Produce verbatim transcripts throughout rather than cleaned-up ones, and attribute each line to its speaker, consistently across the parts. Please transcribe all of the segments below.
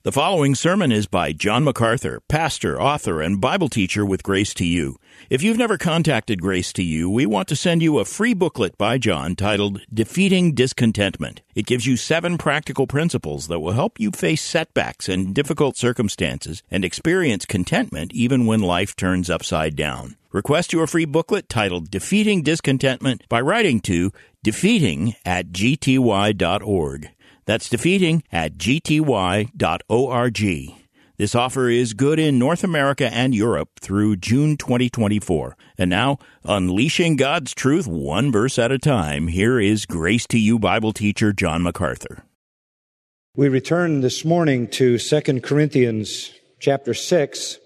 Speaker 1: The following sermon is by John MacArthur, pastor, author, and Bible teacher with Grace to You. If you've never contacted Grace to You, we want to send you a free booklet by John titled Defeating Discontentment. It gives you seven practical principles that will help you face setbacks and difficult circumstances and experience contentment even when life turns upside down. Request your free booklet titled Defeating Discontentment by writing to defeating at g t y dot org. That's defeating at g t y dot org. This offer is good in North America and Europe through June twenty twenty-four. And now, unleashing God's truth one verse at a time, here is Grace to You Bible teacher John MacArthur.
Speaker 2: We return this morning to Second Corinthians chapter six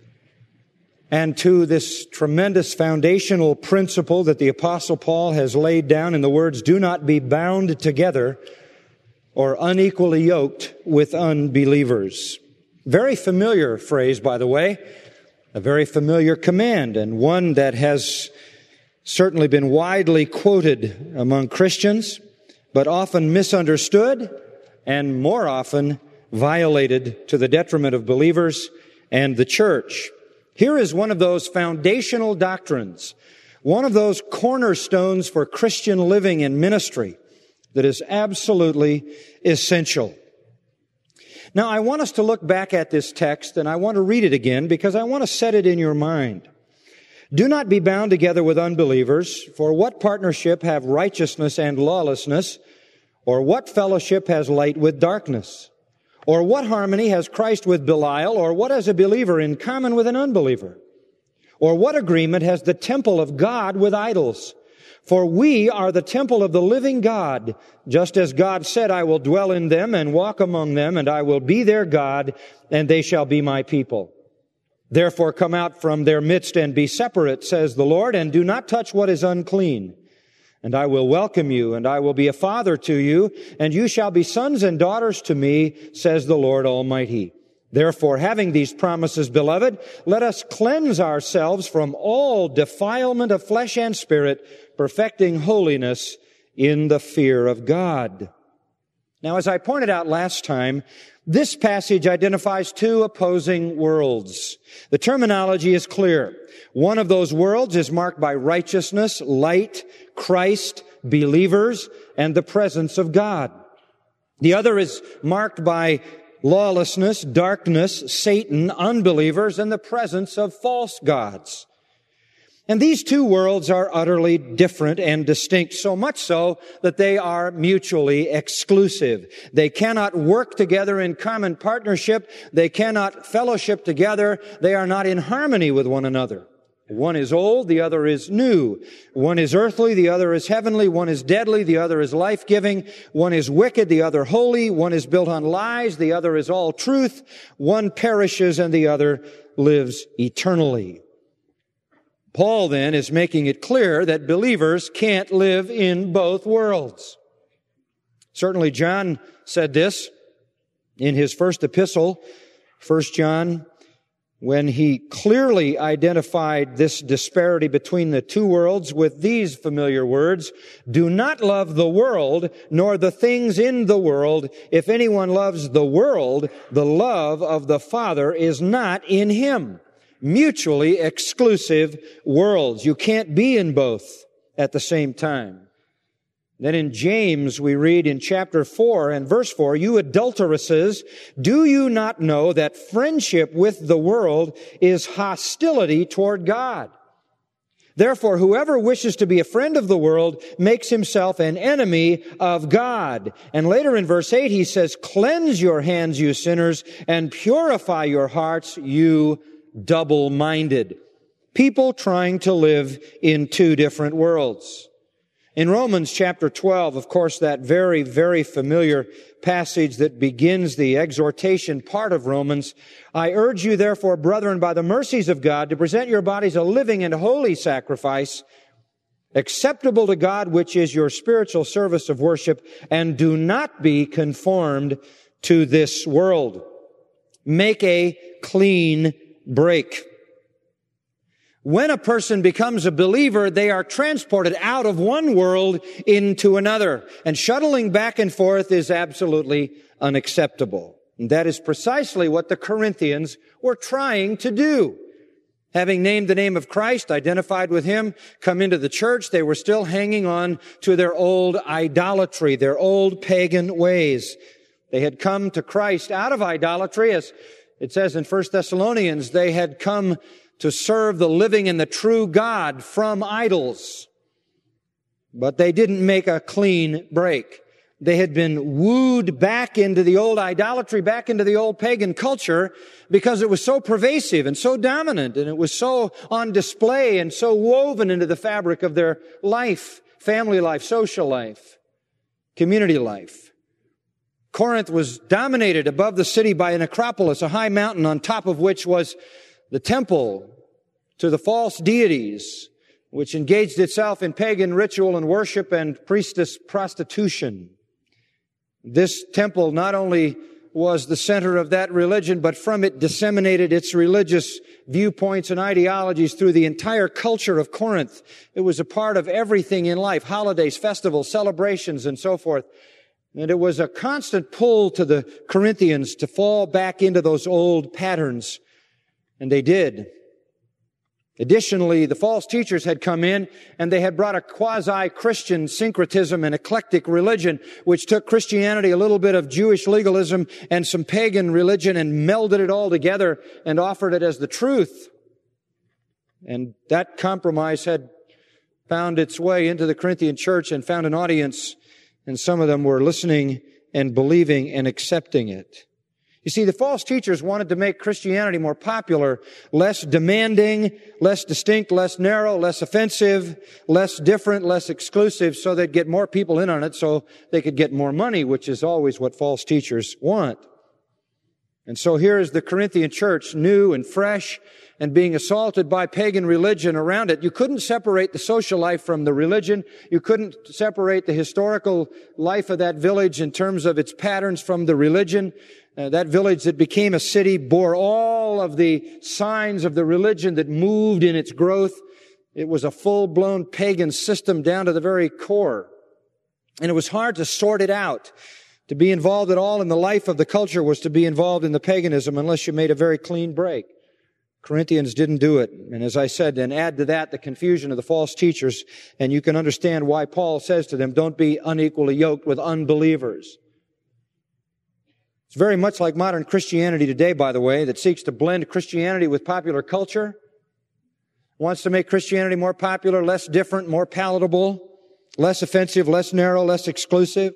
Speaker 2: and to this tremendous foundational principle that the Apostle Paul has laid down in the words, "Do not be bound together or unequally yoked with unbelievers." Very familiar phrase, by the way, a very familiar command, and one that has certainly been widely quoted among Christians, but often misunderstood and more often violated to the detriment of believers and the church. Here is one of those foundational doctrines, one of those cornerstones for Christian living and ministry that is absolutely essential. Now, I want us to look back at this text, and I want to read it again because I want to set it in your mind. "Do not be bound together with unbelievers, for what partnership have righteousness and lawlessness? Or what fellowship has light with darkness? Or what harmony has Christ with Belial? Or what has a believer in common with an unbeliever? Or what agreement has the temple of God with idols? For we are the temple of the living God, just as God said, 'I will dwell in them and walk among them, and I will be their God, and they shall be my people.' Therefore come out from their midst and be separate, says the Lord, and do not touch what is unclean. And I will welcome you, and I will be a father to you, and you shall be sons and daughters to me, says the Lord Almighty. Therefore, having these promises, beloved, let us cleanse ourselves from all defilement of flesh and spirit, perfecting holiness in the fear of God." Now, as I pointed out last time, this passage identifies two opposing worlds. The terminology is clear. One of those worlds is marked by righteousness, light, Christ, believers, and the presence of God. The other is marked by lawlessness, darkness, Satan, unbelievers, and the presence of false gods. And these two worlds are utterly different and distinct, so much so that they are mutually exclusive. They cannot work together in common partnership. They cannot fellowship together. They are not in harmony with one another. One is old, the other is new. One is earthly, the other is heavenly. One is deadly, the other is life-giving. One is wicked, the other holy. One is built on lies, the other is all truth. One perishes and the other lives eternally. Paul then is making it clear that believers can't live in both worlds. Certainly John said this in his first epistle, First John, when he clearly identified this disparity between the two worlds with these familiar words, "Do not love the world, nor the things in the world. If anyone loves the world, the love of the Father is not in him." Mutually exclusive worlds. You can't be in both at the same time. Then in James, we read in chapter four and verse four, "You adulteresses, do you not know that friendship with the world is hostility toward God? Therefore, whoever wishes to be a friend of the world makes himself an enemy of God." And later in verse eight, he says, "Cleanse your hands, you sinners, and purify your hearts, you double-minded." People trying to live in two different worlds. In Romans chapter twelve, of course, that very, very familiar passage that begins the exhortation part of Romans, "I urge you, therefore, brethren, by the mercies of God, to present your bodies a living and holy sacrifice, acceptable to God, which is your spiritual service of worship, and do not be conformed to this world." Make a clean break. When a person becomes a believer, they are transported out of one world into another. And shuttling back and forth is absolutely unacceptable. And that is precisely what the Corinthians were trying to do. Having named the name of Christ, identified with Him, come into the church, they were still hanging on to their old idolatry, their old pagan ways. They had come to Christ out of idolatry, as it says in First Thessalonians, they had come to serve the living and the true God from idols. But they didn't make a clean break. They had been wooed back into the old idolatry, back into the old pagan culture, because it was so pervasive and so dominant, and it was so on display and so woven into the fabric of their life, family life, social life, community life. Corinth was dominated above the city by an acropolis, a high mountain on top of which was the temple to the false deities, which engaged itself in pagan ritual and worship and priestess prostitution. This temple not only was the center of that religion, but from it disseminated its religious viewpoints and ideologies through the entire culture of Corinth. It was a part of everything in life, holidays, festivals, celebrations, and so forth. And it was a constant pull to the Corinthians to fall back into those old patterns. And they did. Additionally, the false teachers had come in and they had brought a quasi-Christian syncretism and eclectic religion, which took Christianity, a little bit of Jewish legalism and some pagan religion, and melded it all together and offered it as the truth. And that compromise had found its way into the Corinthian church and found an audience, and some of them were listening and believing and accepting it. You see, the false teachers wanted to make Christianity more popular, less demanding, less distinct, less narrow, less offensive, less different, less exclusive, so they'd get more people in on it so they could get more money, which is always what false teachers want. And so here is the Corinthian church, new and fresh, and being assaulted by pagan religion around it. You couldn't separate the social life from the religion. You couldn't separate the historical life of that village in terms of its patterns from the religion. Uh, that village that became a city bore all of the signs of the religion that moved in its growth. It was a full-blown pagan system down to the very core. And it was hard to sort it out. To be involved at all in the life of the culture was to be involved in the paganism unless you made a very clean break. Corinthians didn't do it. And as I said, then add to that the confusion of the false teachers, and you can understand why Paul says to them, don't be unequally yoked with unbelievers. It's very much like modern Christianity today, by the way, that seeks to blend Christianity with popular culture, wants to make Christianity more popular, less different, more palatable, less offensive, less narrow, less exclusive.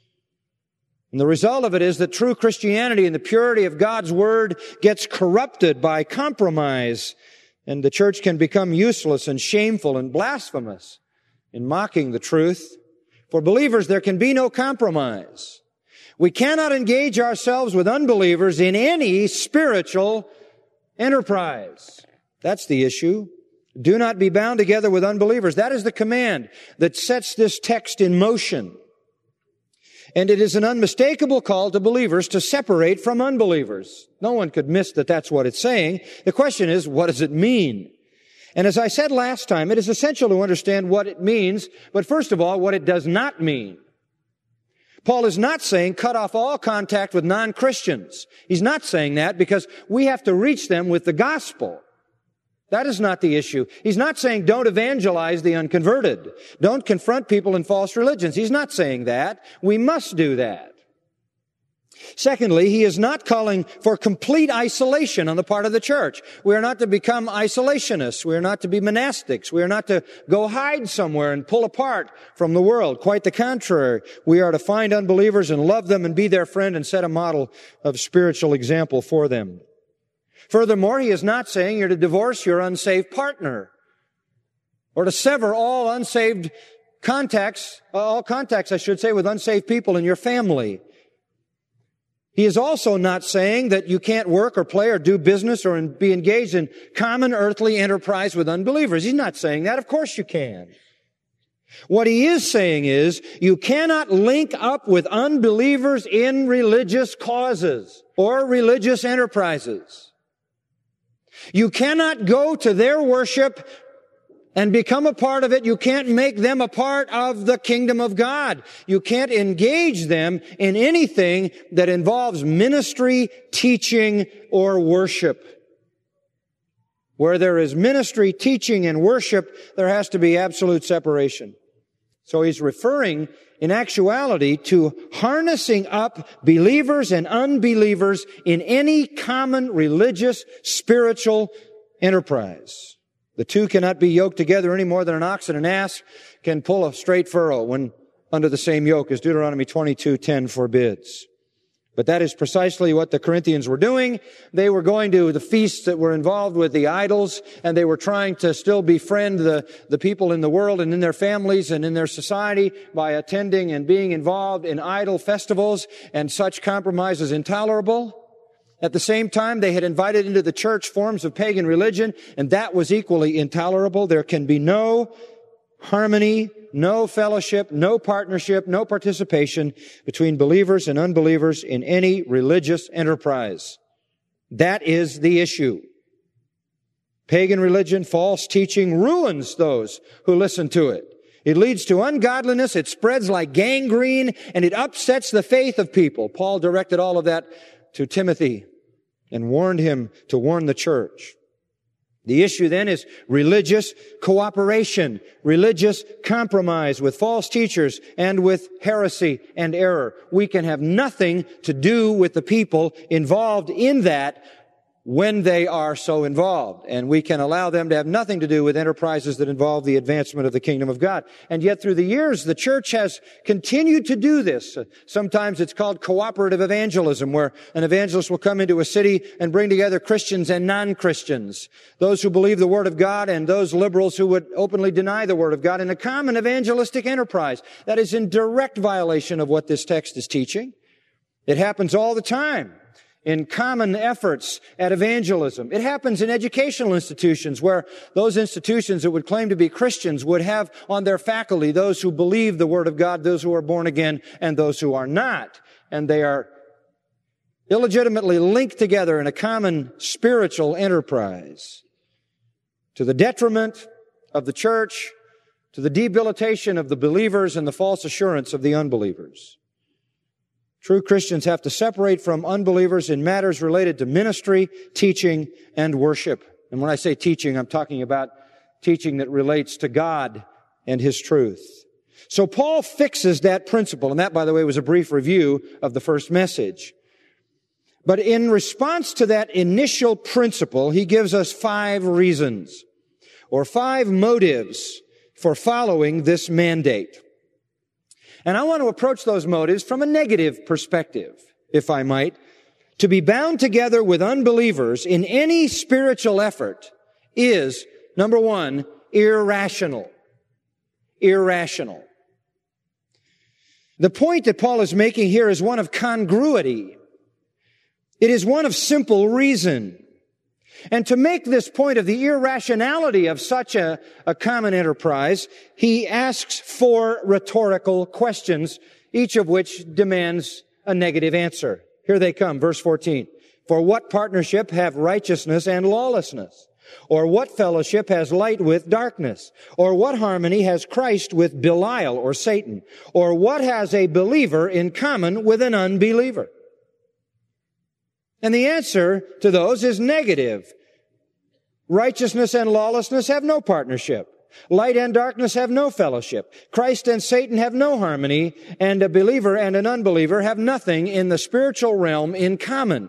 Speaker 2: And the result of it is that true Christianity and the purity of God's Word gets corrupted by compromise, and the church can become useless and shameful and blasphemous in mocking the truth. For believers, there can be no compromise. We cannot engage ourselves with unbelievers in any spiritual enterprise. That's the issue. Do not be bound together with unbelievers. That is the command that sets this text in motion. And it is an unmistakable call to believers to separate from unbelievers. No one could miss that that's what it's saying. The question is, what does it mean? And as I said last time, it is essential to understand what it means, but first of all, what it does not mean. Paul is not saying cut off all contact with non-Christians. He's not saying that because we have to reach them with the gospel. That is not the issue. He's not saying don't evangelize the unconverted. Don't confront people in false religions. He's not saying that. We must do that. Secondly, he is not calling for complete isolation on the part of the church. We are not to become isolationists. We are not to be monastics. We are not to go hide somewhere and pull apart from the world. Quite the contrary. We are to find unbelievers and love them and be their friend and set a model of spiritual example for them. Furthermore, he is not saying you're to divorce your unsaved partner or to sever all unsaved contacts, all contacts, I should say, with unsaved people in your family. He is also not saying that you can't work or play or do business or be engaged in common earthly enterprise with unbelievers. He's not saying that. Of course you can. What he is saying is you cannot link up with unbelievers in religious causes or religious enterprises. You cannot go to their worship and become a part of it. You can't make them a part of the kingdom of God. You can't engage them in anything that involves ministry, teaching, or worship. Where there is ministry, teaching, and worship, there has to be absolute separation. So he's referring, in actuality, to harnessing up believers and unbelievers in any common religious, spiritual enterprise. The two cannot be yoked together any more than an ox and an ass can pull a straight furrow when under the same yoke, as Deuteronomy twenty-two ten forbids. But that is precisely what the Corinthians were doing. They were going to the feasts that were involved with the idols, and they were trying to still befriend the, the people in the world and in their families and in their society by attending and being involved in idol festivals, and such compromise is intolerable. At the same time, they had invited into the church forms of pagan religion, and that was equally intolerable. There can be no harmony, no fellowship, no partnership, no participation between believers and unbelievers in any religious enterprise. That is the issue. Pagan religion, false teaching, ruins those who listen to it. It leads to ungodliness, it spreads like gangrene, and it upsets the faith of people. Paul directed all of that to Timothy and warned him to warn the church. The issue then is religious cooperation, religious compromise with false teachers and with heresy and error. We can have nothing to do with the people involved in that when they are so involved. And we can allow them to have nothing to do with enterprises that involve the advancement of the kingdom of God. And yet through the years, the church has continued to do this. Sometimes it's called cooperative evangelism, where an evangelist will come into a city and bring together Christians and non-Christians, those who believe the Word of God and those liberals who would openly deny the Word of God, in a common evangelistic enterprise. That is in direct violation of what this text is teaching. It happens all the time in common efforts at evangelism. It happens in educational institutions, where those institutions that would claim to be Christians would have on their faculty those who believe the Word of God, those who are born again, and those who are not. And they are illegitimately linked together in a common spiritual enterprise, to the detriment of the church, to the debilitation of the believers and the false assurance of the unbelievers. True Christians have to separate from unbelievers in matters related to ministry, teaching, and worship. And when I say teaching, I'm talking about teaching that relates to God and His truth. So Paul fixes that principle, and that, by the way, was a brief review of the first message. But in response to that initial principle, he gives us five reasons, or five motives for following this mandate. And I want to approach those motives from a negative perspective, if I might. To be bound together with unbelievers in any spiritual effort is, number one, irrational. Irrational. The point that Paul is making here is one of congruity. It is one of simple reason. And to make this point of the irrationality of such a, a common enterprise, he asks four rhetorical questions, each of which demands a negative answer. Here they come, verse fourteen. For what partnership have righteousness and lawlessness? Or what fellowship has light with darkness? Or what harmony has Christ with Belial or Satan? Or what has a believer in common with an unbeliever? And the answer to those is negative. Righteousness and lawlessness have no partnership. Light and darkness have no fellowship. Christ and Satan have no harmony, and a believer and an unbeliever have nothing in the spiritual realm in common.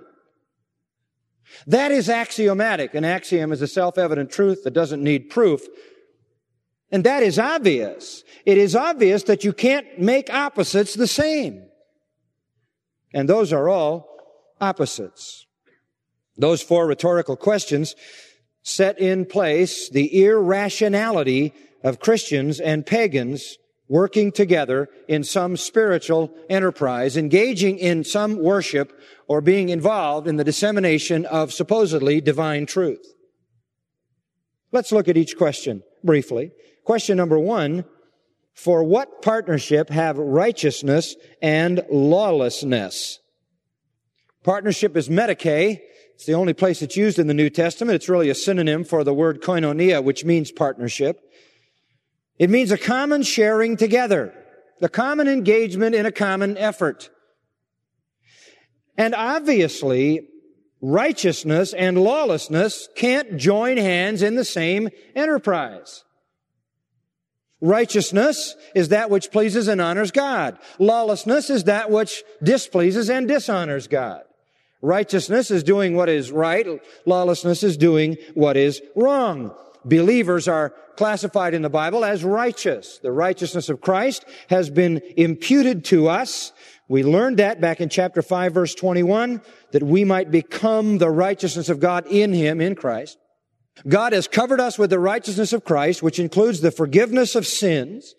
Speaker 2: That is axiomatic. An axiom is a self-evident truth that doesn't need proof. And that is obvious. It is obvious that you can't make opposites the same. And those are all opposites. Those four rhetorical questions set in place the irrationality of Christians and pagans working together in some spiritual enterprise, engaging in some worship, or being involved in the dissemination of supposedly divine truth. Let's look at each question briefly. Question number one, for what partnership have righteousness and lawlessness? Partnership is metake. It's the only place it's used in the New Testament. It's really a synonym for the word koinonia, which means partnership. It means a common sharing together, a common engagement in a common effort. And obviously, righteousness and lawlessness can't join hands in the same enterprise. Righteousness is that which pleases and honors God. Lawlessness is that which displeases and dishonors God. Righteousness is doing what is right. Lawlessness is doing what is wrong. Believers are classified in the Bible as righteous. The righteousness of Christ has been imputed to us. We learned that back in chapter five, verse twenty-one, that we might become the righteousness of God in Him, in Christ. God has covered us with the righteousness of Christ, which includes the forgiveness of sins.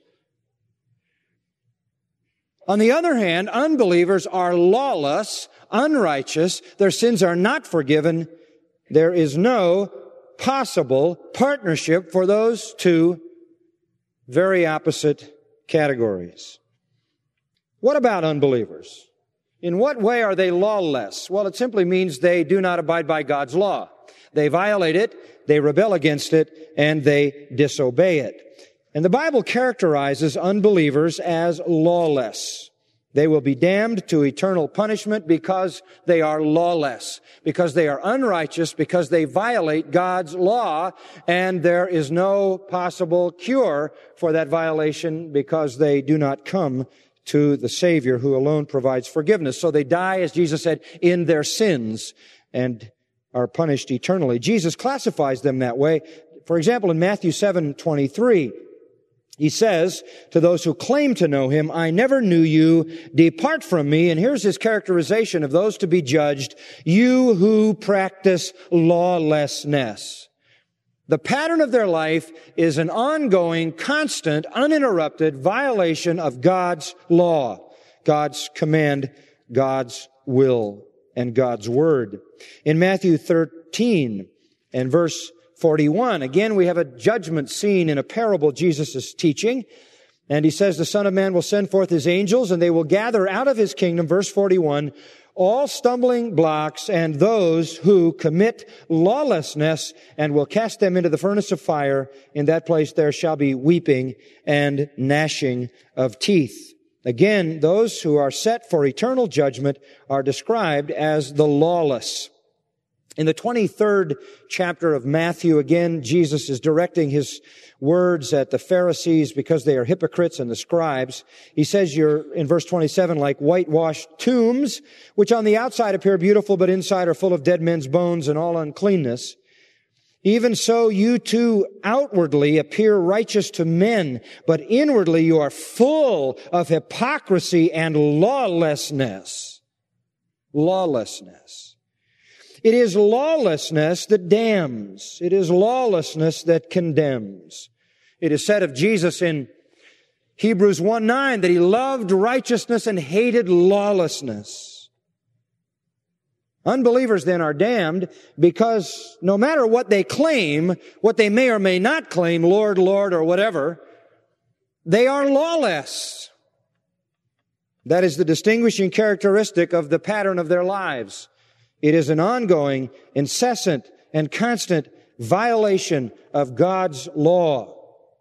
Speaker 2: On the other hand, unbelievers are lawless, unrighteous. Their sins are not forgiven. There is no possible partnership for those two very opposite categories. What about unbelievers? In what way are they lawless? Well, it simply means they do not abide by God's law. They violate it, they rebel against it, and they disobey it. And the Bible characterizes unbelievers as lawless. They will be damned to eternal punishment because they are lawless, because they are unrighteous, because they violate God's law, and there is no possible cure for that violation because they do not come to the Savior who alone provides forgiveness. So they die, as Jesus said, in their sins and are punished eternally. Jesus classifies them that way. For example, in Matthew seven twenty-three, He says to those who claim to know Him, I never knew you, depart from me. And here's His characterization of those to be judged, you who practice lawlessness. The pattern of their life is an ongoing, constant, uninterrupted violation of God's law, God's command, God's will, and God's word. In Matthew thirteen and verse forty-one, again, we have a judgment scene in a parable Jesus is teaching. And He says, the Son of Man will send forth His angels, and they will gather out of His kingdom, verse forty-one, all stumbling blocks and those who commit lawlessness, and will cast them into the furnace of fire. In that place there shall be weeping and gnashing of teeth. Again, those who are set for eternal judgment are described as the lawless. In the twenty-third chapter of Matthew, again, Jesus is directing His words at the Pharisees because they are hypocrites and the scribes. He says, you're, in verse twenty-seven, like whitewashed tombs, which on the outside appear beautiful, but inside are full of dead men's bones and all uncleanness. Even so, you too outwardly appear righteous to men, but inwardly you are full of hypocrisy and lawlessness. Lawlessness. It is lawlessness that damns. It is lawlessness that condemns. It is said of Jesus in Hebrews one nine that He loved righteousness and hated lawlessness. Unbelievers then are damned because no matter what they claim, what they may or may not claim, Lord, Lord, or whatever, they are lawless. That is the distinguishing characteristic of the pattern of their lives. It is an ongoing, incessant, and constant violation of God's law.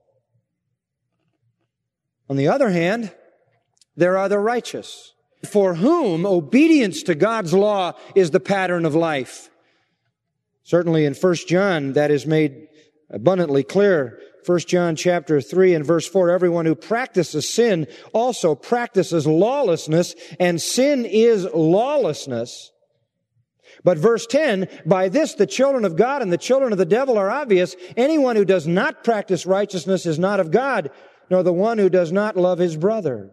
Speaker 2: On the other hand, there are the righteous, for whom obedience to God's law is the pattern of life. Certainly in First John, that is made abundantly clear. First John chapter three and verse four, everyone who practices sin also practices lawlessness, and sin is lawlessness. But verse ten, by this the children of God and the children of the devil are obvious. Anyone who does not practice righteousness is not of God, nor the one who does not love his brother.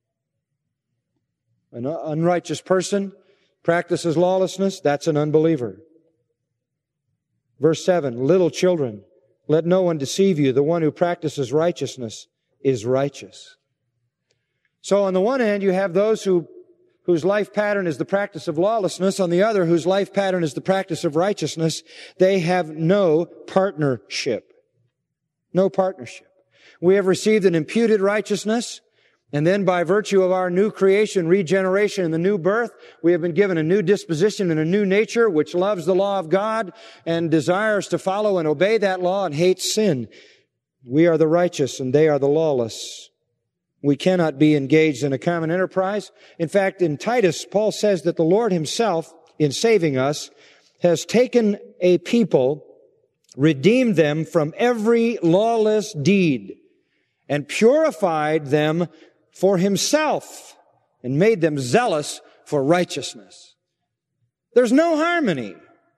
Speaker 2: An unrighteous person practices lawlessness, that's an unbeliever. Verse seven, little children, let no one deceive you. The one who practices righteousness is righteous. So on the one hand, you have those who whose life pattern is the practice of lawlessness, on the other, whose life pattern is the practice of righteousness. They have no partnership. No partnership. We have received an imputed righteousness, and then by virtue of our new creation, regeneration, and the new birth, we have been given a new disposition and a new nature which loves the law of God and desires to follow and obey that law and hates sin. We are the righteous and they are the lawless. We cannot be engaged in a common enterprise. In fact, in Titus, Paul says that the Lord himself, in saving us, has taken a people, redeemed them from every lawless deed, and purified them for himself, and made them zealous for righteousness. There's no harmony.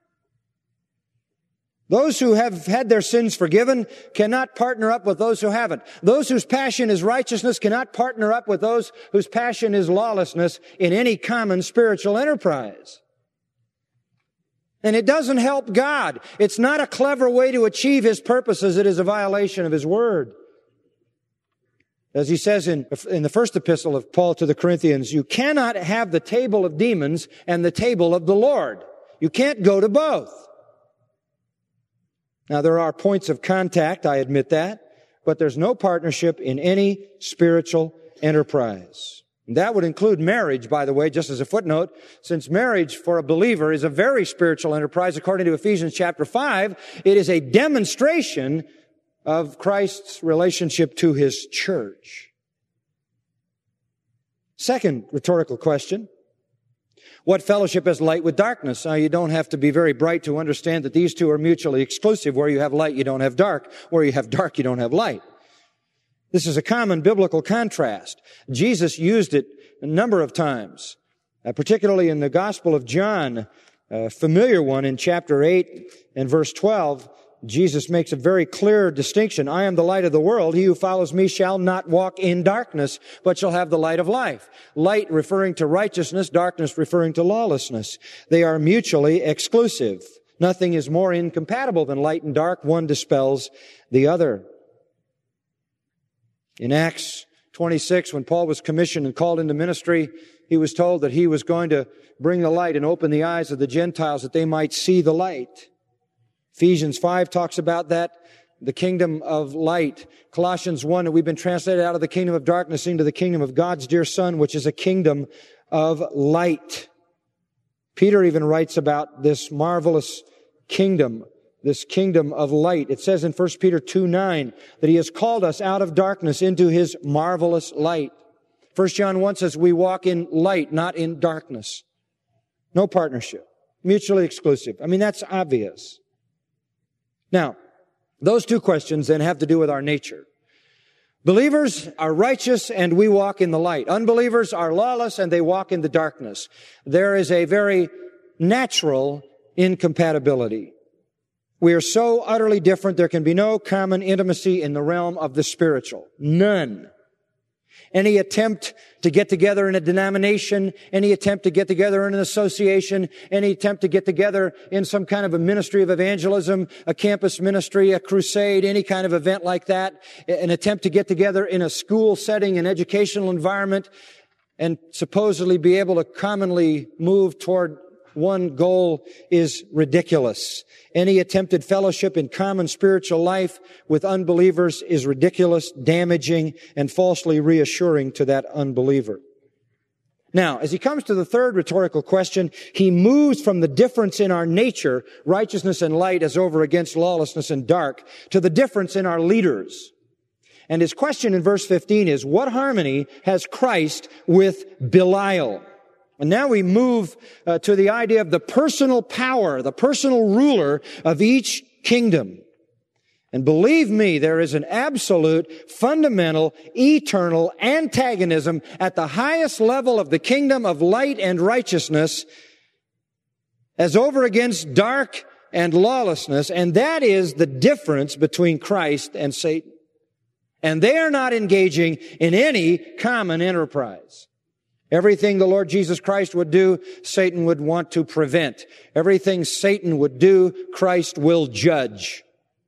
Speaker 2: Those who have had their sins forgiven cannot partner up with those who haven't. Those whose passion is righteousness cannot partner up with those whose passion is lawlessness in any common spiritual enterprise. And it doesn't help God. It's not a clever way to achieve His purposes. It is a violation of His Word. As he says in, in the first epistle of Paul to the Corinthians, you cannot have the table of demons and the table of the Lord. You can't go to both. Now, there are points of contact, I admit that, but there's no partnership in any spiritual enterprise. And that would include marriage, by the way, just as a footnote, since marriage for a believer is a very spiritual enterprise. According to Ephesians chapter five, it is a demonstration of Christ's relationship to His church. Second rhetorical question. What fellowship has light with darkness? Now, you don't have to be very bright to understand that these two are mutually exclusive. Where you have light, you don't have dark. Where you have dark, you don't have light. This is a common biblical contrast. Jesus used it a number of times, uh, particularly in the Gospel of John, a familiar one in chapter eight and verse twelve. Jesus makes a very clear distinction. I am the light of the world. He who follows me shall not walk in darkness, but shall have the light of life. Light referring to righteousness, darkness referring to lawlessness. They are mutually exclusive. Nothing is more incompatible than light and dark. One dispels the other. In Acts twenty-six, when Paul was commissioned and called into ministry, he was told that he was going to bring the light and open the eyes of the Gentiles that they might see the light. Ephesians five talks about that, the kingdom of light. Colossians one, we've been translated out of the kingdom of darkness into the kingdom of God's dear Son, which is a kingdom of light. Peter even writes about this marvelous kingdom, this kingdom of light. It says in First Peter two nine that He has called us out of darkness into His marvelous light. First John one says we walk in light, not in darkness. No partnership. Mutually exclusive. I mean, that's obvious. Now, those two questions then have to do with our nature. Believers are righteous and we walk in the light. Unbelievers are lawless and they walk in the darkness. There is a very natural incompatibility. We are so utterly different, there can be no common intimacy in the realm of the spiritual. None. Any attempt to get together in a denomination, any attempt to get together in an association, any attempt to get together in some kind of a ministry of evangelism, a campus ministry, a crusade, any kind of event like that, an attempt to get together in a school setting, an educational environment, and supposedly be able to commonly move toward one goal is ridiculous. Any attempted fellowship in common spiritual life with unbelievers is ridiculous, damaging, and falsely reassuring to that unbeliever. Now, as he comes to the third rhetorical question, he moves from the difference in our nature, righteousness and light as over against lawlessness and dark, to the difference in our leaders. And his question in verse fifteen is, what harmony has Christ with Belial? And now we move uh, to the idea of the personal power, the personal ruler of each kingdom. And believe me, there is an absolute, fundamental, eternal antagonism at the highest level of the kingdom of light and righteousness as over against dark and lawlessness, and that is the difference between Christ and Satan. And they are not engaging in any common enterprise. Everything the Lord Jesus Christ would do, Satan would want to prevent. Everything Satan would do, Christ will judge.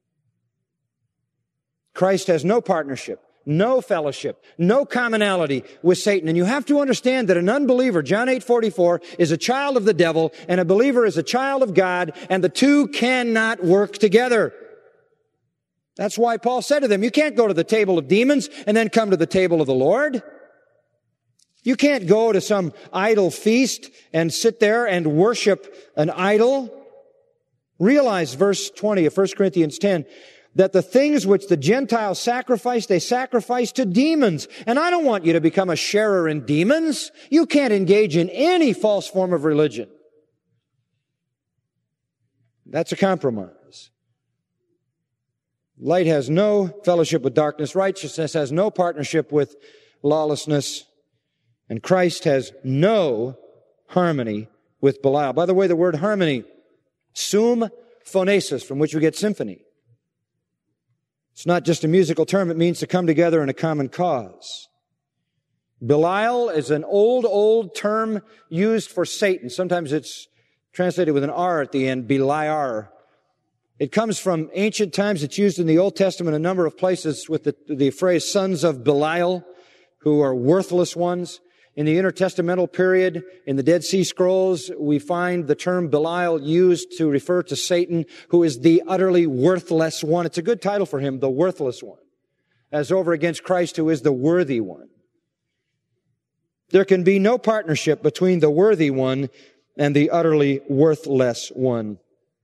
Speaker 2: Christ has no partnership, no fellowship, no commonality with Satan. And you have to understand that an unbeliever, John eight forty-four, is a child of the devil, and a believer is a child of God, and the two cannot work together. That's why Paul said to them, you can't go to the table of demons and then come to the table of the Lord. You can't go to some idol feast and sit there and worship an idol. Realize verse twenty of First Corinthians ten, that the things which the Gentiles sacrifice, they sacrifice to demons. And I don't want you to become a sharer in demons. You can't engage in any false form of religion. That's a compromise. Light has no fellowship with darkness. Righteousness has no partnership with lawlessness. And Christ has no harmony with Belial. By the way, the word harmony, sum phonesis, from which we get symphony. It's not just a musical term. It means to come together in a common cause. Belial is an old, old term used for Satan. Sometimes it's translated with an R at the end, Beliar. It comes from ancient times. It's used in the Old Testament a number of places with the, the phrase sons of Belial, who are worthless ones. In the intertestamental period, in the Dead Sea Scrolls, we find the term Belial used to refer to Satan, who is the utterly worthless one. It's a good title for him, the worthless one, as over against Christ, who is the worthy one. There can be no partnership between the worthy one and the utterly worthless one.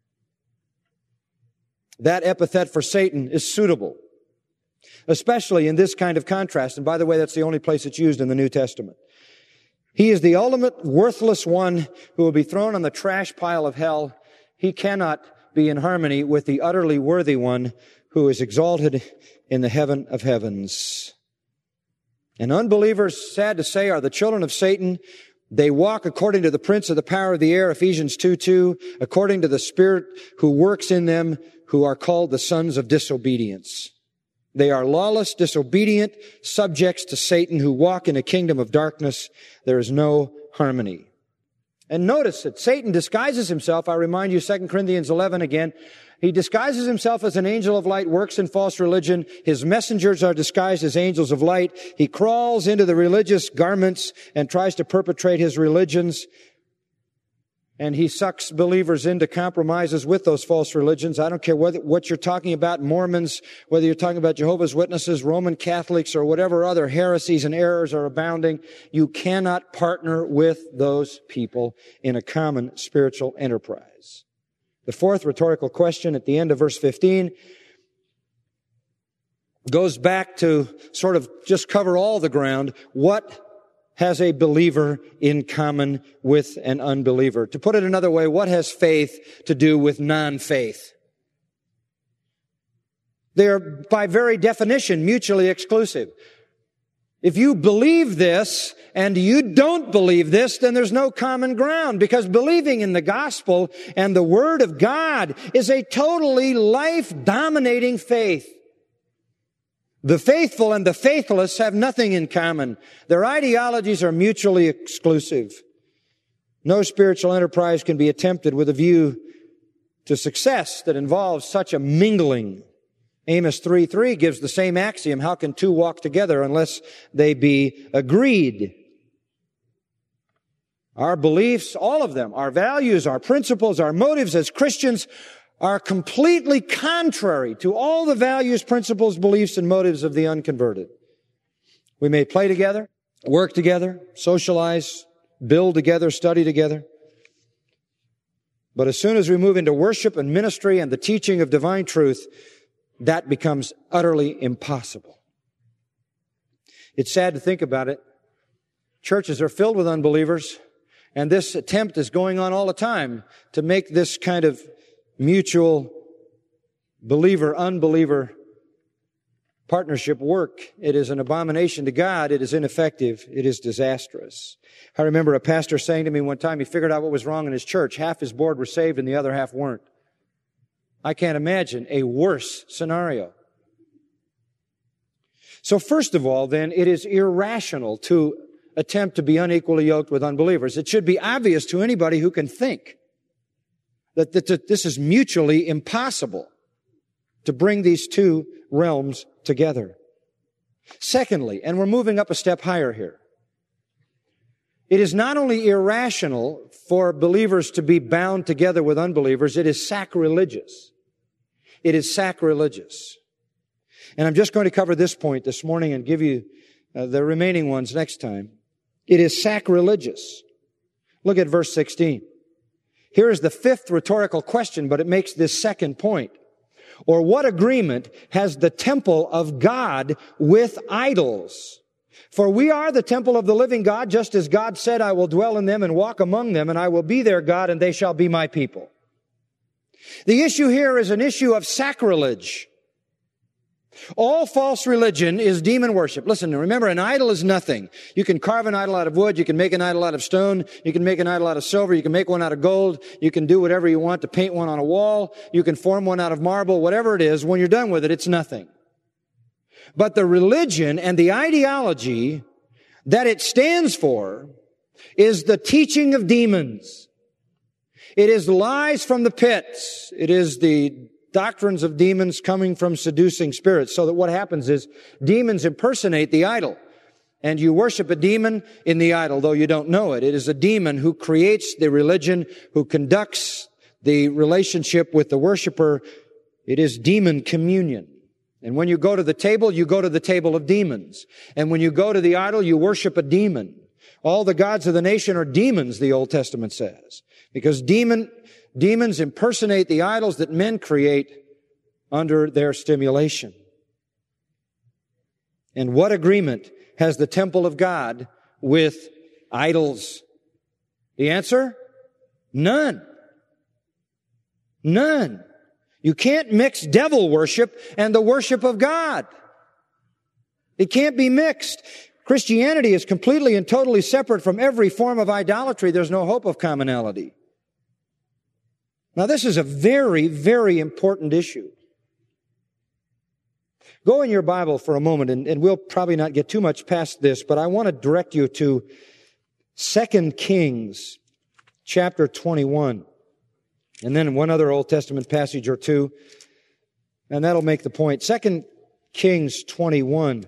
Speaker 2: That epithet for Satan is suitable, especially in this kind of contrast. And by the way, that's the only place it's used in the New Testament. He is the ultimate worthless one who will be thrown on the trash pile of hell. He cannot be in harmony with the utterly worthy one who is exalted in the heaven of heavens. And unbelievers, sad to say, are the children of Satan. They walk according to the prince of the power of the air, Ephesians two two, according to the Spirit who works in them, who are called the sons of disobedience. They are lawless, disobedient subjects to Satan who walk in a kingdom of darkness. There is no harmony. And notice that Satan disguises himself. I remind you, Second Corinthians eleven again. He disguises himself as an angel of light, works in false religion. His messengers are disguised as angels of light. He crawls into the religious garments and tries to perpetrate his religions. And he sucks believers into compromises with those false religions. I don't care whether, what you're talking about, Mormons, whether you're talking about Jehovah's Witnesses, Roman Catholics, or whatever other heresies and errors are abounding. You cannot partner with those people in a common spiritual enterprise. The fourth rhetorical question at the end of verse fifteen goes back to sort of just cover all the ground. What has a believer in common with an unbeliever? To put it another way, what has faith to do with non-faith? They are, by very definition, mutually exclusive. If you believe this and you don't believe this, then there's no common ground, because believing in the gospel and the Word of God is a totally life-dominating faith. The faithful and the faithless have nothing in common. Their ideologies are mutually exclusive. No spiritual enterprise can be attempted with a view to success that involves such a mingling. Amos three three gives the same axiom: how can two walk together unless they be agreed? Our beliefs, all of them, our values, our principles, our motives as Christians are completely contrary to all the values, principles, beliefs, and motives of the unconverted. We may play together, work together, socialize, build together, study together. But as soon as we move into worship and ministry and the teaching of divine truth, that becomes utterly impossible. It's sad to think about it. Churches are filled with unbelievers, and this attempt is going on all the time to make this kind of mutual believer-unbeliever partnership work. It is an abomination to God. It is ineffective. It is disastrous. I remember a pastor saying to me one time, he figured out what was wrong in his church. Half his board were saved and the other half weren't. I can't imagine a worse scenario. So first of all, then, it is irrational to attempt to be unequally yoked with unbelievers. It should be obvious to anybody who can think that, that, that this is mutually impossible to bring these two realms together. Secondly, and we're moving up a step higher here, it is not only irrational for believers to be bound together with unbelievers, it is sacrilegious. It is sacrilegious. And I'm just going to cover this point this morning and give you uh, the remaining ones next time. It is sacrilegious. Look at verse sixteen. Here is the fifth rhetorical question, but it makes this second point. Or what agreement has the temple of God with idols? For we are the temple of the living God, just as God said, I will dwell in them and walk among them, and I will be their God, and they shall be my people. The issue here is an issue of sacrilege. All false religion is demon worship. Listen, remember, an idol is nothing. You can carve an idol out of wood. You can make an idol out of stone. You can make an idol out of silver. You can make one out of gold. You can do whatever you want to paint one on a wall. You can form one out of marble. Whatever it is, when you're done with it, it's nothing. But the religion and the ideology that it stands for is the teaching of demons. It is lies from the pits. It is the doctrines of demons coming from seducing spirits. So that what happens is demons impersonate the idol. And you worship a demon in the idol, though you don't know it. It is a demon who creates the religion, who conducts the relationship with the worshiper. It is demon communion. And when you go to the table, you go to the table of demons. And when you go to the idol, you worship a demon. All the gods of the nation are demons, the Old Testament says. Because demon, demons impersonate the idols that men create under their stimulation. And what agreement has the temple of God with idols? The answer? None. None. You can't mix devil worship and the worship of God. It can't be mixed. Christianity is completely and totally separate from every form of idolatry. There's no hope of commonality. Now, this is a very, very important issue. Go in your Bible for a moment, and, and we'll probably not get too much past this, but I want to direct you to Second Kings chapter twenty-one. And then one other Old Testament passage or two, and that'll make the point. Second Kings twenty-one.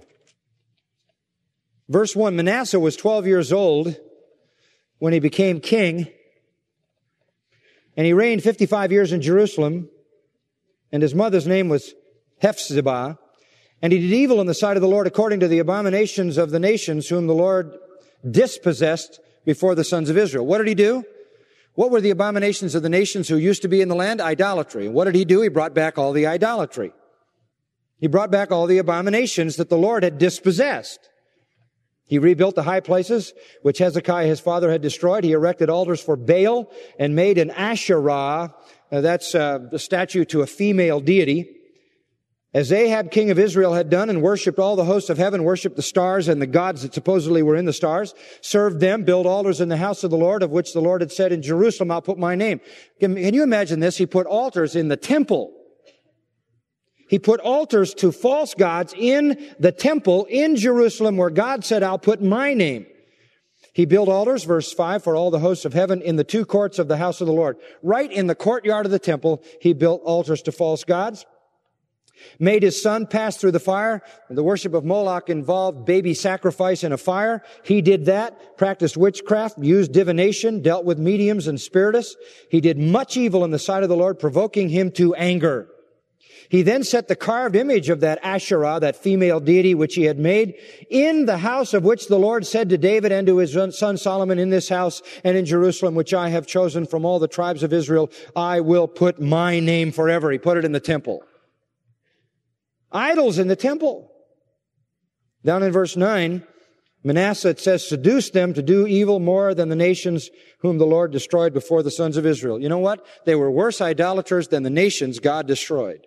Speaker 2: Verse one, Manasseh was twelve years old when he became king, and he reigned fifty-five years in Jerusalem, and his mother's name was Hephzibah, and he did evil in the sight of the Lord according to the abominations of the nations whom the Lord dispossessed before the sons of Israel. What did he do? What were the abominations of the nations who used to be in the land? Idolatry. And what did he do? He brought back all the idolatry. He brought back all the abominations that the Lord had dispossessed. He rebuilt the high places which Hezekiah his father had destroyed. He erected altars for Baal and made an Asherah. Uh, that's uh, the statue to a female deity. As Ahab, king of Israel, had done and worshipped all the hosts of heaven, worshipped the stars and the gods that supposedly were in the stars, served them, built altars in the house of the Lord, of which the Lord had said, in Jerusalem I'll put my name. Can, can you imagine this? He put altars in the temple. He put altars to false gods in the temple in Jerusalem where God said, I'll put my name. He built altars, verse five, for all the hosts of heaven in the two courts of the house of the Lord. Right in the courtyard of the temple, he built altars to false gods. Made his son pass through the fire. The worship of Moloch involved baby sacrifice in a fire. He did that, practiced witchcraft, used divination, dealt with mediums and spiritists. He did much evil in the sight of the Lord, provoking him to anger. He then set the carved image of that Asherah, that female deity which he had made, in the house of which the Lord said to David and to his son Solomon, in this house and in Jerusalem, which I have chosen from all the tribes of Israel, I will put my name forever. He put it in the temple. Idols in the temple. Down in verse nine, Manasseh, it says, seduced them to do evil more than the nations whom the Lord destroyed before the sons of Israel. You know what? They were worse idolaters than the nations God destroyed.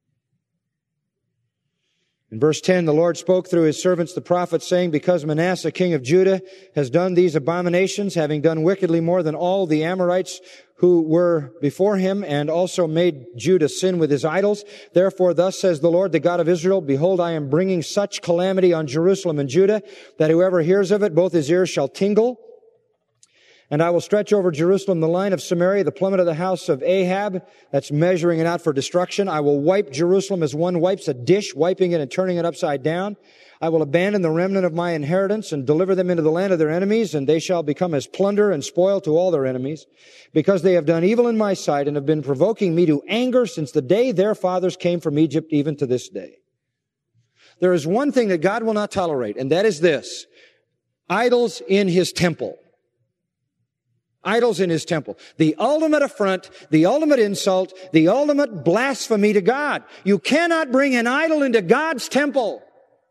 Speaker 2: In verse ten, the Lord spoke through his servants, the prophets, saying, because Manasseh, king of Judah, has done these abominations, having done wickedly more than all the Amorites who were before him, and also made Judah sin with his idols. Therefore, thus says the Lord, the God of Israel, behold, I am bringing such calamity on Jerusalem and Judah, that whoever hears of it, both his ears shall tingle. And I will stretch over Jerusalem the line of Samaria, the plummet of the house of Ahab. That's measuring it out for destruction. I will wipe Jerusalem as one wipes a dish, wiping it and turning it upside down. I will abandon the remnant of my inheritance and deliver them into the land of their enemies, and they shall become as plunder and spoil to all their enemies, because they have done evil in my sight and have been provoking me to anger since the day their fathers came from Egypt, even to this day. There is one thing that God will not tolerate, and that is this: idols in his temple. Idols in his temple. The ultimate affront, the ultimate insult, the ultimate blasphemy to God. You cannot bring an idol into God's temple.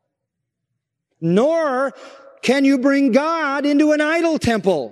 Speaker 2: Nor can you bring God into an idol temple.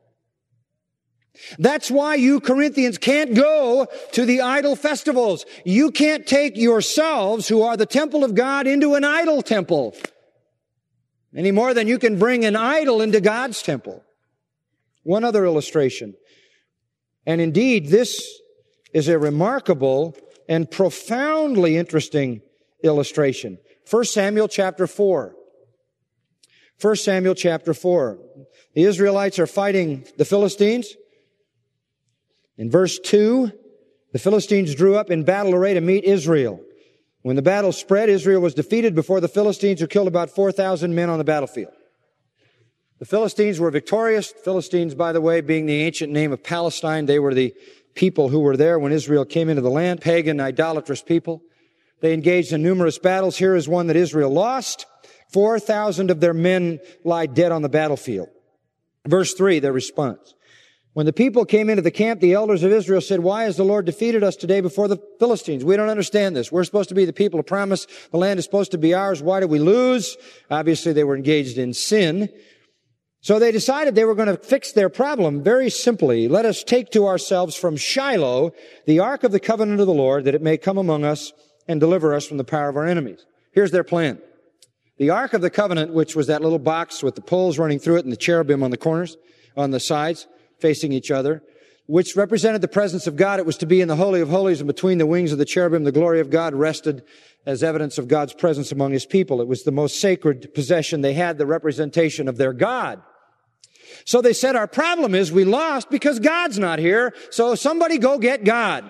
Speaker 2: That's why you Corinthians can't go to the idol festivals. You can't take yourselves, who are the temple of God, into an idol temple. Any more than you can bring an idol into God's temple. One other illustration. And indeed, this is a remarkable and profoundly interesting illustration. First Samuel chapter four. First Samuel chapter four. The Israelites are fighting the Philistines. In verse two, the Philistines drew up in battle array to meet Israel. When the battle spread, Israel was defeated before the Philistines, who killed about four thousand men on the battlefield. The Philistines were victorious. Philistines, by the way, being the ancient name of Palestine, they were the people who were there when Israel came into the land, pagan, idolatrous people. They engaged in numerous battles. Here is one that Israel lost. four thousand of their men lie dead on the battlefield. Verse three, their response. When the people came into the camp, the elders of Israel said, "Why has the Lord defeated us today before the Philistines? We don't understand this. We're supposed to be the people of promise. The land is supposed to be ours. Why did we lose?" Obviously, they were engaged in sin. So they decided they were going to fix their problem very simply. "Let us take to ourselves from Shiloh the ark of the covenant of the Lord, that it may come among us and deliver us from the power of our enemies." Here's their plan. The ark of the covenant, which was that little box with the poles running through it and the cherubim on the corners, on the sides, facing each other, which represented the presence of God. It was to be in the Holy of Holies, and between the wings of the cherubim, the glory of God rested as evidence of God's presence among his people. It was the most sacred possession they had, the representation of their God. So they said, our problem is we lost because God's not here, so somebody go get God.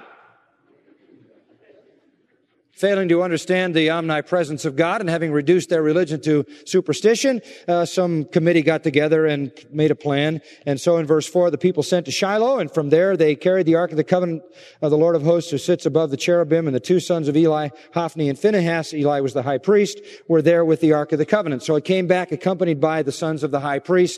Speaker 2: Failing to understand the omnipresence of God and having reduced their religion to superstition, uh, some committee got together and made a plan. And so in verse four, the people sent to Shiloh, and from there they carried the ark of the covenant of the Lord of hosts, who sits above the cherubim, and the two sons of Eli, Hophni and Phinehas, Eli was the high priest, were there with the ark of the covenant. So it came back accompanied by the sons of the high priest.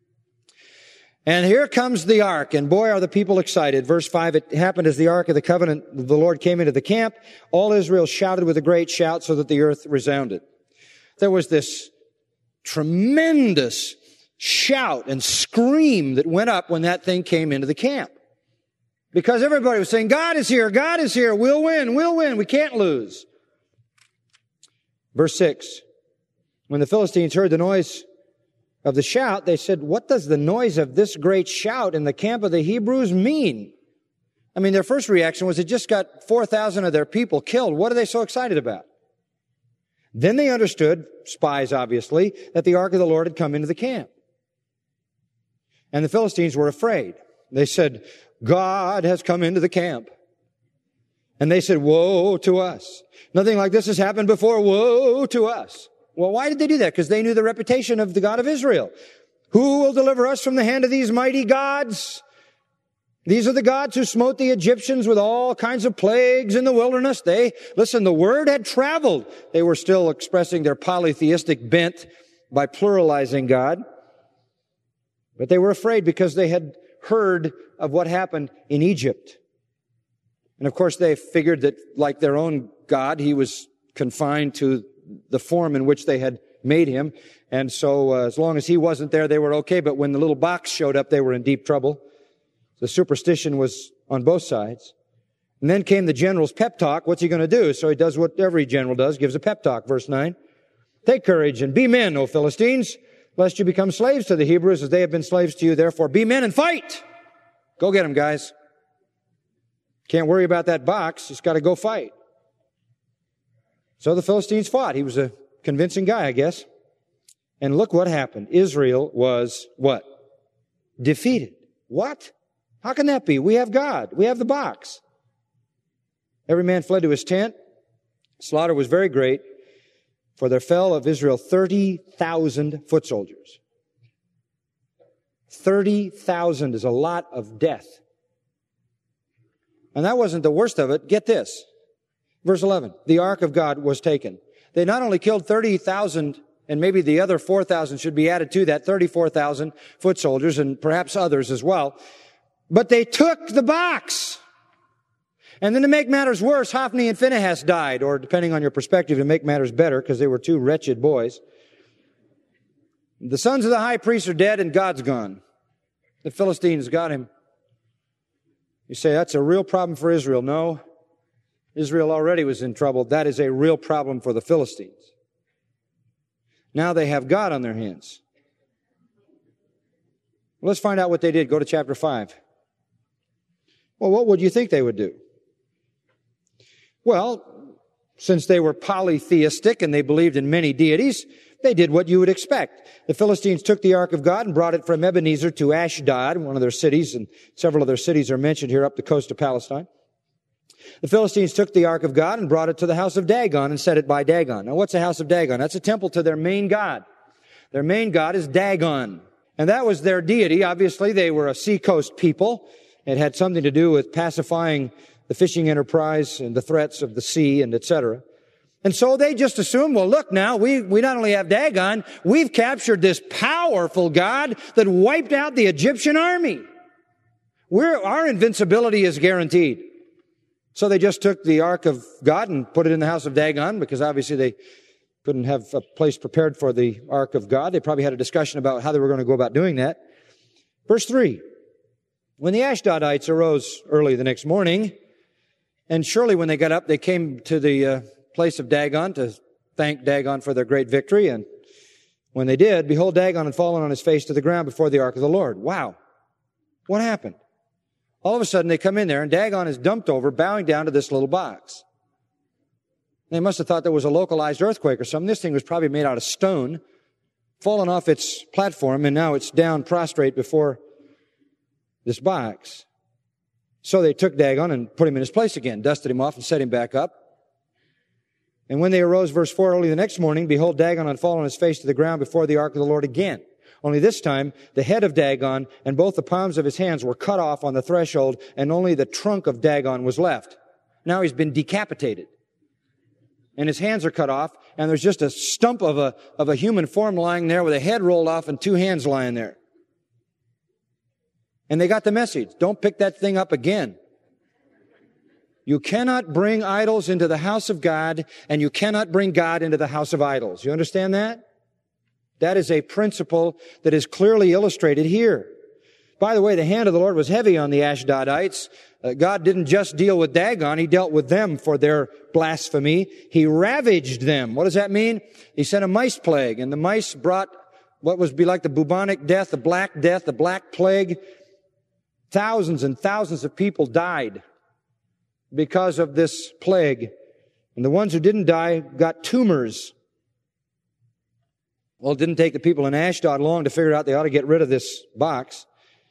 Speaker 2: And here comes the ark, and boy, are the people excited. Verse five, it happened as the ark of the covenant of the Lord came into the camp. All Israel shouted with a great shout so that the earth resounded. There was this tremendous shout and scream that went up when that thing came into the camp. Because everybody was saying, God is here, God is here, we'll win, we'll win, we can't lose. Verse six, when the Philistines heard the noise of the shout, they said, what does the noise of this great shout in the camp of the Hebrews mean? I mean, their first reaction was, it just got four thousand of their people killed. What are they so excited about? Then they understood, spies obviously, that the ark of the Lord had come into the camp. And the Philistines were afraid. They said, God has come into the camp. And they said, woe to us. Nothing like this has happened before. Woe to us. Well, why did they do that? Because they knew the reputation of the God of Israel. Who will deliver us from the hand of these mighty gods? These are the gods who smote the Egyptians with all kinds of plagues in the wilderness. They, listen, the word had traveled. They were still expressing their polytheistic bent by pluralizing God. But they were afraid because they had heard of what happened in Egypt. And of course, they figured that, like their own God, he was confined to the form in which they had made him. And so uh, as long as he wasn't there, they were okay. But when the little box showed up, they were in deep trouble. The superstition was on both sides. And then came the general's pep talk. What's he going to do? So he does what every general does, gives a pep talk. Verse nine. Take courage and be men, O Philistines, lest you become slaves to the Hebrews as they have been slaves to you. Therefore, be men and fight. Go get them, guys. Can't worry about that box. Just got to go fight. So the Philistines fought. He was a convincing guy, I guess. And look what happened. Israel was what? Defeated. What? How can that be? We have God. We have the box. Every man fled to his tent. Slaughter was very great. For there fell of Israel thirty thousand foot soldiers. thirty thousand is a lot of death. And that wasn't the worst of it. Get this. Verse eleven, the ark of God was taken. They not only killed thirty thousand and maybe the other four thousand should be added to that, thirty-four thousand foot soldiers and perhaps others as well. But they took the box. And then to make matters worse, Hophni and Phinehas died, or depending on your perspective, to make matters better, because they were two wretched boys. The sons of the high priest are dead and God's gone. The Philistines got him. You say, that's a real problem for Israel. No, Israel already was in trouble. That is a real problem for the Philistines. Now they have God on their hands. Well, let's find out what they did. Go to chapter five. Well, what would you think they would do? Well, since they were polytheistic and they believed in many deities, they did what you would expect. The Philistines took the ark of God and brought it from Ebenezer to Ashdod, one of their cities, and several of their cities are mentioned here up the coast of Palestine. The Philistines took the ark of God and brought it to the house of Dagon and set it by Dagon. Now, what's the house of Dagon? That's a temple to their main god. Their main god is Dagon. And that was their deity. Obviously, they were a seacoast people. It had something to do with pacifying the fishing enterprise and the threats of the sea and et cetera. And so they just assumed, well, look now, we, we not only have Dagon, we've captured this powerful God that wiped out the Egyptian army. We're, our invincibility is guaranteed. So they just took the ark of God and put it in the house of Dagon, because obviously they couldn't have a place prepared for the ark of God. They probably had a discussion about how they were going to go about doing that. Verse three. When the Ashdodites arose early the next morning, and surely when they got up, they came to the uh, place of Dagon to thank Dagon for their great victory. And when they did, behold, Dagon had fallen on his face to the ground before the ark of the Lord. Wow. What happened? All of a sudden they come in there and Dagon is dumped over, bowing down to this little box. They must have thought there was a localized earthquake or something. This thing was probably made out of stone, fallen off its platform, and now it's down prostrate before this box. So they took Dagon and put him in his place again, dusted him off and set him back up. And when they arose, verse four, early the next morning, behold, Dagon had fallen on his face to the ground before the ark of the Lord again. Only this time, the head of Dagon and both the palms of his hands were cut off on the threshold, and only the trunk of Dagon was left. Now he's been decapitated. And his hands are cut off, and there's just a stump of a, of a human form lying there with a head rolled off and two hands lying there. And they got the message. Don't pick that thing up again. You cannot bring idols into the house of God, and you cannot bring God into the house of idols. You understand that? That is a principle that is clearly illustrated here. By the way, the hand of the Lord was heavy on the Ashdodites. Uh, God didn't just deal with Dagon. He dealt with them for their blasphemy. He ravaged them. What does that mean? He sent a mice plague, and the mice brought what was be like the bubonic death, the black death, the black plague. Thousands and thousands of people died because of this plague. And the ones who didn't die got tumors. Well, it didn't take the people in Ashdod long to figure out they ought to get rid of this box.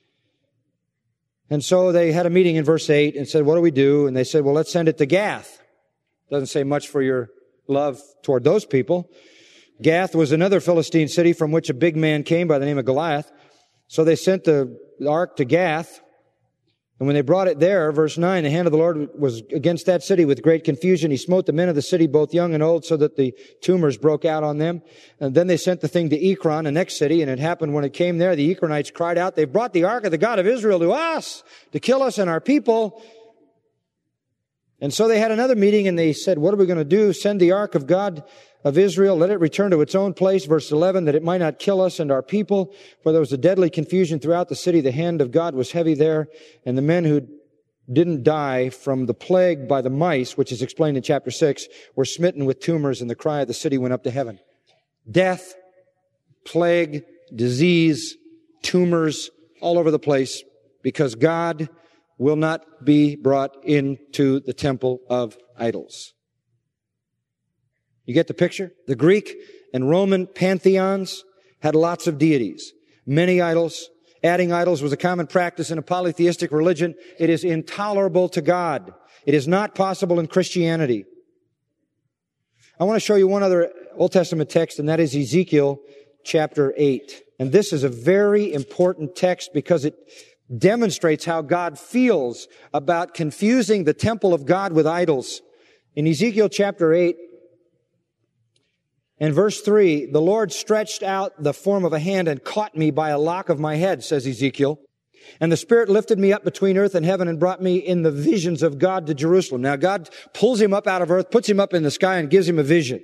Speaker 2: And so they had a meeting in verse eight and said, what do we do? And they said, well, let's send it to Gath. Doesn't say much for your love toward those people. Gath was another Philistine city from which a big man came by the name of Goliath. So they sent the ark to Gath. And when they brought it there, verse nine, the hand of the Lord was against that city with great confusion. He smote the men of the city, both young and old, so that the tumors broke out on them. And then they sent the thing to Ekron, the next city, and it happened when it came there, the Ekronites cried out, they brought the ark of the God of Israel to us, to kill us and our people. And so they had another meeting, and they said, what are we going to do? Send the ark of God of Israel, let it return to its own place, verse eleven, that it might not kill us and our people, for there was a deadly confusion throughout the city. The hand of God was heavy there, and the men who didn't die from the plague by the mice, which is explained in chapter six, were smitten with tumors, and the cry of the city went up to heaven. Death, plague, disease, tumors, all over the place, because God will not be brought into the temple of idols. You get the picture? The Greek and Roman pantheons had lots of deities, many idols. Adding idols was a common practice in a polytheistic religion. It is intolerable to God. It is not possible in Christianity. I want to show you one other Old Testament text, and that is Ezekiel chapter eight. And this is a very important text because it demonstrates how God feels about confusing the temple of God with idols. In Ezekiel chapter eight, And verse three, the Lord stretched out the form of a hand and caught me by a lock of my head, says Ezekiel. And the Spirit lifted me up between earth and heaven and brought me in the visions of God to Jerusalem. Now God pulls him up out of earth, puts him up in the sky, and gives him a vision.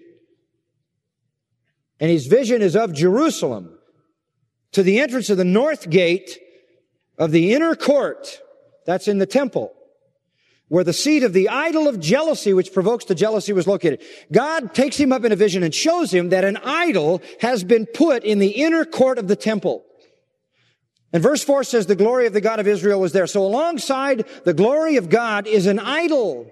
Speaker 2: And his vision is of Jerusalem, to the entrance of the north gate of the inner court. That's in the temple, where the seat of the idol of jealousy, which provokes the jealousy, was located. God takes him up in a vision and shows him that an idol has been put in the inner court of the temple. And verse four says the glory of the God of Israel was there. So alongside the glory of God is an idol.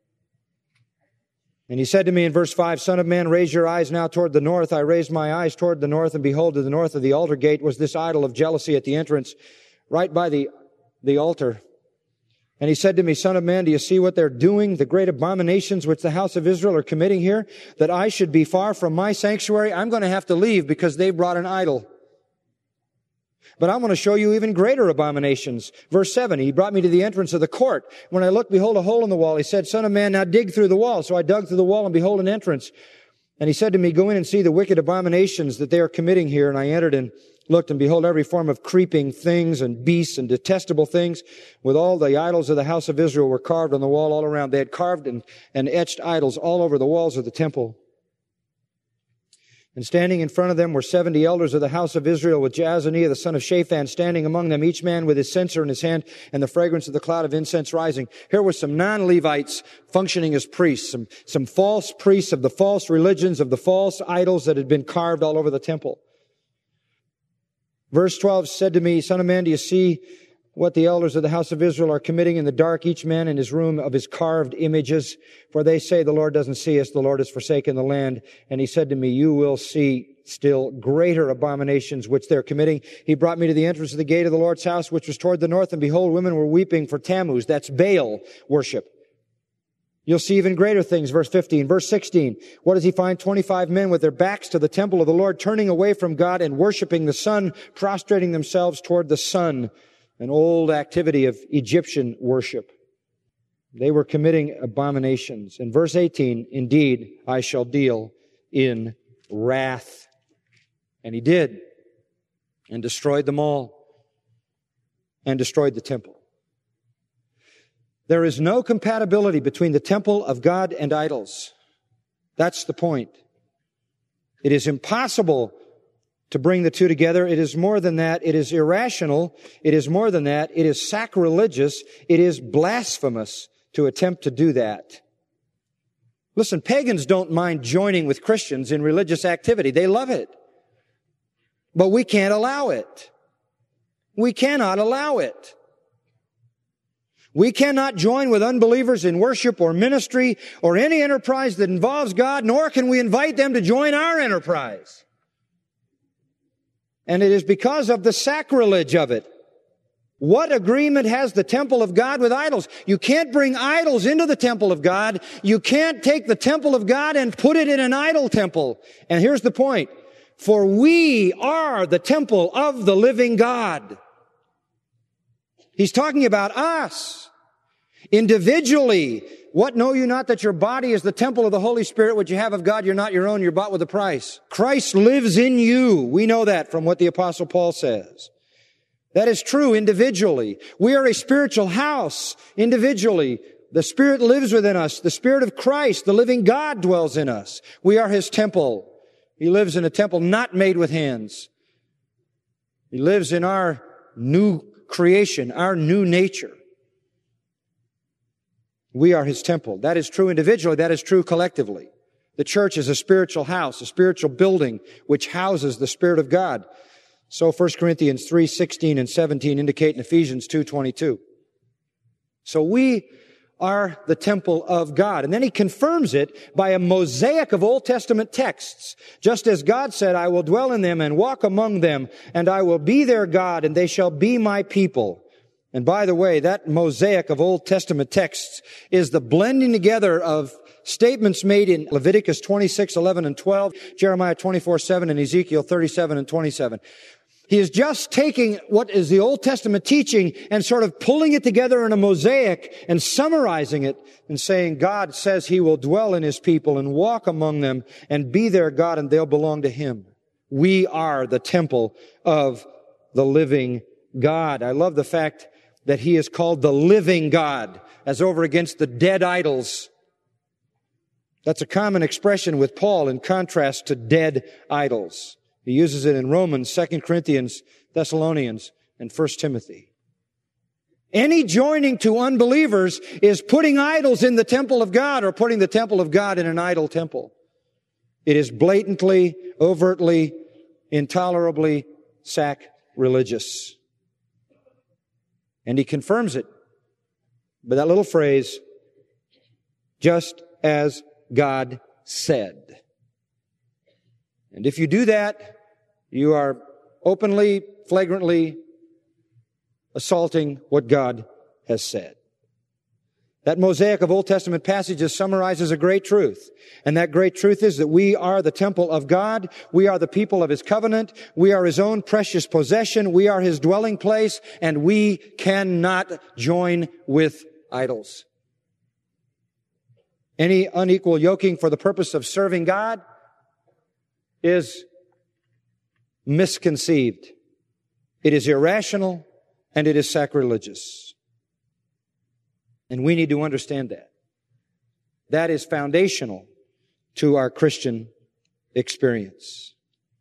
Speaker 2: And he said to me in verse five, Son of man, raise your eyes now toward the north. I raised my eyes toward the north, and behold, to the north of the altar gate was this idol of jealousy at the entrance, right by the, the altar. And he said to me, Son of man, do you see what they're doing, the great abominations which the house of Israel are committing here? That I should be far from my sanctuary? I'm going to have to leave because they brought an idol. But I'm going to show you even greater abominations. Verse seven, he brought me to the entrance of the court. When I looked, behold, a hole in the wall. He said, Son of man, now dig through the wall. So I dug through the wall, and behold, an entrance. And he said to me, Go in and see the wicked abominations that they are committing here. And I entered and looked, and behold, every form of creeping things and beasts and detestable things with all the idols of the house of Israel were carved on the wall all around. They had carved and, and etched idols all over the walls of the temple. And standing in front of them were seventy elders of the house of Israel, with Jaazaniah the son of Shaphan standing among them, each man with his censer in his hand, and the fragrance of the cloud of incense rising. Here were some non-Levites functioning as priests, some, some false priests of the false religions, of the false idols that had been carved all over the temple. Verse twelve said to me, Son of man, do you see what the elders of the house of Israel are committing in the dark, each man in his room of his carved images? For they say, the Lord doesn't see us, the Lord has forsaken the land. And he said to me, you will see still greater abominations which they're committing. He brought me to the entrance of the gate of the Lord's house, which was toward the north, and behold, women were weeping for Tammuz. That's Baal worship. You'll see even greater things. Verse fifteen. Verse sixteen. What does he find? twenty-five men with their backs to the temple of the Lord, turning away from God and worshiping the sun, prostrating themselves toward the sun. An old activity of Egyptian worship. They were committing abominations. In verse eighteen, indeed, I shall deal in wrath. And he did. And destroyed them all. And destroyed the temple. There is no compatibility between the temple of God and idols. That's the point. It is impossible to bring the two together. It is more than that. It is irrational. It is more than that. It is sacrilegious. It is blasphemous to attempt to do that. Listen, pagans don't mind joining with Christians in religious activity. They love it. But we can't allow it. We cannot allow it. We cannot join with unbelievers in worship or ministry or any enterprise that involves God, nor can we invite them to join our enterprise. And it is because of the sacrilege of it. What agreement has the temple of God with idols? You can't bring idols into the temple of God. You can't take the temple of God and put it in an idol temple. And here's the point. For we are the temple of the living God. He's talking about us. Individually. What know you not that your body is the temple of the Holy Spirit, which you have of God? You're not your own. You're bought with a price. Christ lives in you. We know that from what the Apostle Paul says. That is true individually. We are a spiritual house individually. The Spirit lives within us. The Spirit of Christ, the living God, dwells in us. We are His temple. He lives in a temple not made with hands. He lives in our new creation, our new nature. We are His temple. That is true individually. That is true collectively. The church is a spiritual house, a spiritual building which houses the Spirit of God. So First Corinthians three sixteen and seventeen indicate in Ephesians two twenty-two. So we are the temple of God. And then he confirms it by a mosaic of Old Testament texts. Just as God said, I will dwell in them and walk among them, and I will be their God, and they shall be my people. And by the way, that mosaic of Old Testament texts is the blending together of statements made in Leviticus twenty-six eleven and twelve, Jeremiah twenty-four seven, and Ezekiel thirty-seven and twenty-seven. He is just taking what is the Old Testament teaching and sort of pulling it together in a mosaic and summarizing it and saying God says He will dwell in His people and walk among them and be their God, and they'll belong to Him. We are the temple of the living God. I love the fact that He is called the living God as over against the dead idols. That's a common expression with Paul in contrast to dead idols. He uses it in Romans, Second Corinthians, Thessalonians, and First Timothy. Any joining to unbelievers is putting idols in the temple of God or putting the temple of God in an idol temple. It is blatantly, overtly, intolerably sacrilegious. And he confirms it by that little phrase, just as God said. And if you do that, you are openly, flagrantly assaulting what God has said. That mosaic of Old Testament passages summarizes a great truth. And that great truth is that we are the temple of God. We are the people of His covenant. We are His own precious possession. We are His dwelling place. And we cannot join with idols. Any unequal yoking for the purpose of serving God is misconceived. It is irrational and it is sacrilegious. And we need to understand that. That is foundational to our Christian experience.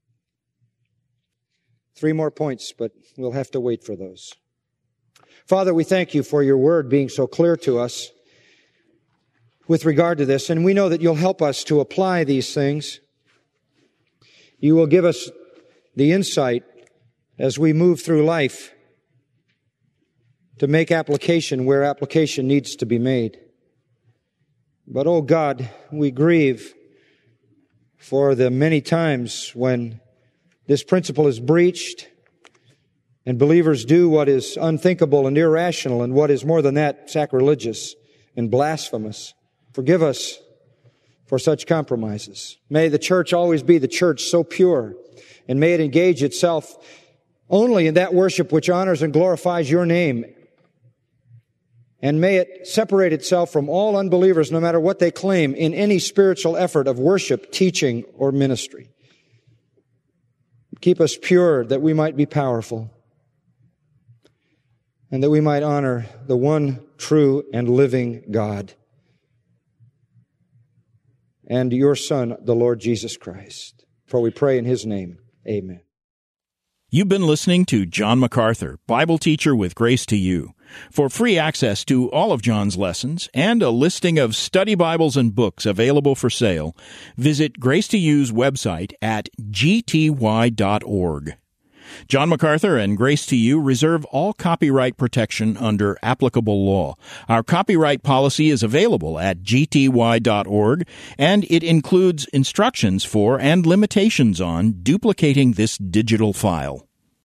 Speaker 2: Three more points, but we'll have to wait for those. Father, we thank You for Your word being so clear to us with regard to this, and we know that You'll help us to apply these things. You will give us the insight as we move through life to make application where application needs to be made. But, oh God, we grieve for the many times when this principle is breached and believers do what is unthinkable and irrational and what is more than that, sacrilegious and blasphemous. Forgive us for such compromises. May the church always be the church so pure, and may it engage itself only in that worship which honors and glorifies Your name. And may it separate itself from all unbelievers, no matter what they claim, in any spiritual effort of worship, teaching, or ministry. Keep us pure that we might be powerful, and that we might honor the one true and living God and Your Son, the Lord Jesus Christ. For we pray in His name. Amen.
Speaker 1: You've been listening to John MacArthur, Bible teacher with Grace to You. For free access to all of John's lessons and a listing of study Bibles and books available for sale, visit Grace to You's website at g t y dot org. John MacArthur and Grace to You reserve all copyright protection under applicable law. Our copyright policy is available at g t y dot org, and it includes instructions for and limitations on duplicating this digital file.